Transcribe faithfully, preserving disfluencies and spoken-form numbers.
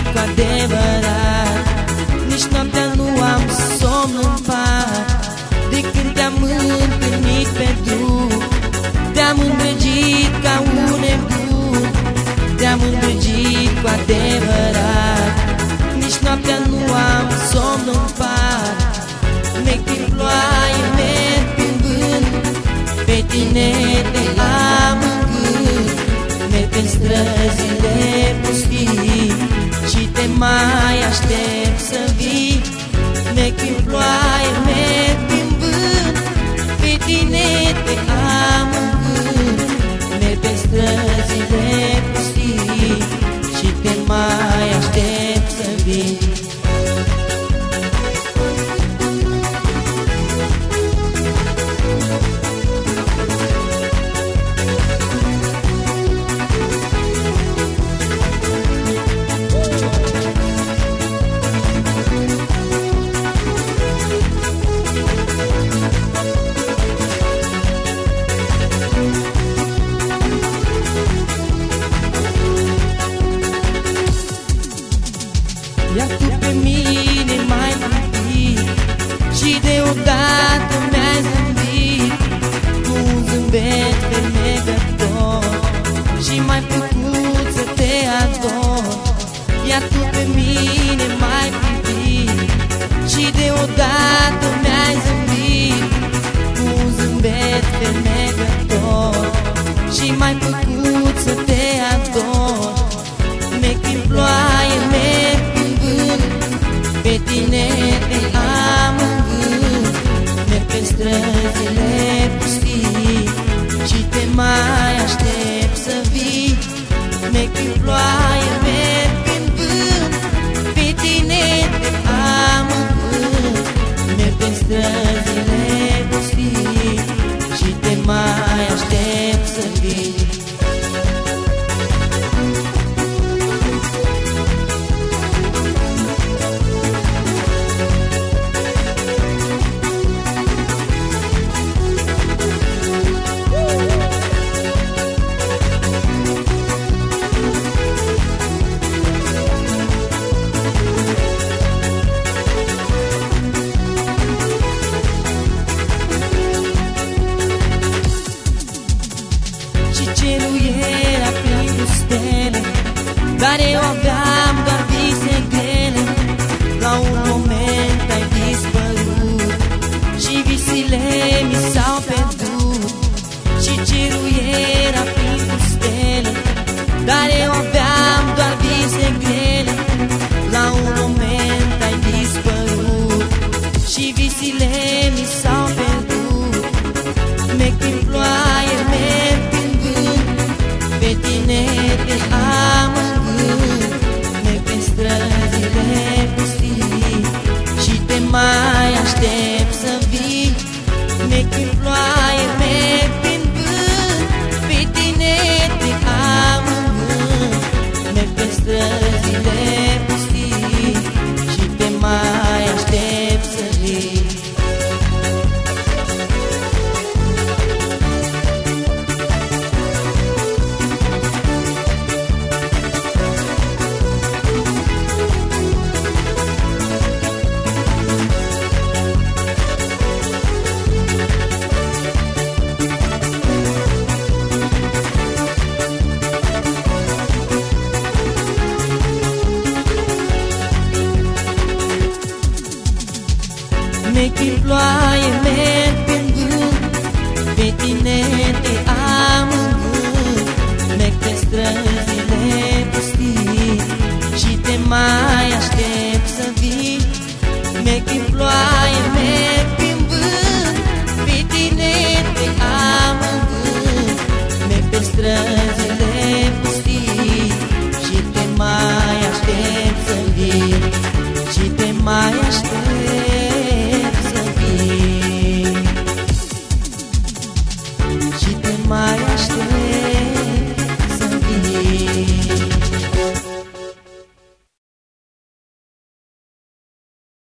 cu adevărat. Nici noaptea nu am somn în pat, de când te-am întâlnit pe drum. Te-am îndrăgit ca un nebun, te-am îndrăgit cu adevărat. Nici noaptea nu am somn în pat, merg prin ploaie, merg prin vânt, pe tine te am în gând. Merg pe străzile pustii și te mai aștept să vii. Merg prin ploaie, merg prin vânt, pe tine te am în gând. Merg pe străzile pustii și te mai aștept să vii. Iar tu pe mine m-ai privit și deodată mi-ai zâmbit cu un zâmbet fermecător și m-ai făcut să te ador. Iar tu pe mine m-ai privit și deodată mi-ai zâmbit cu un zâmbet fermecător și m-ai făcut să te ador. Merg prin ploaie, merg prin vânt, pe tine te am în gând. Merg pe străzile